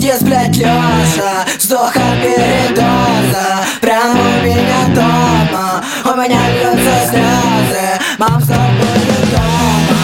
Где сплять лежа, вздоха передоза. Прямо у меня дома, у меня льются слезы. Мам, с тобой не дома.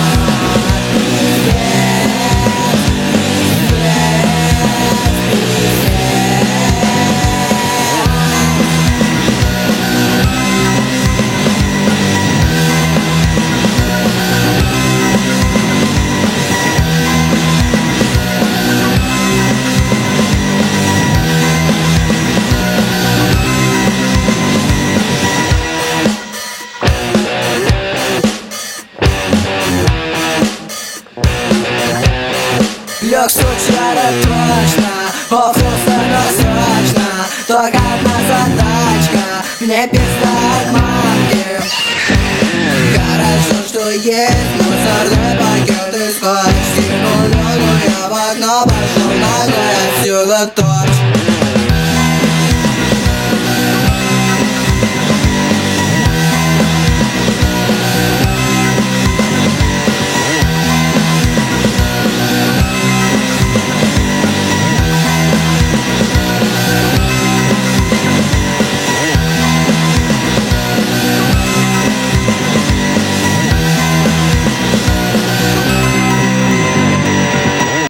Лег случайно точно, укрылся досрочно. Только одна задачка, мне пизда от мамки. Хорошо, что есть мусорный пакет и скотч. Стянул ногу я в окно.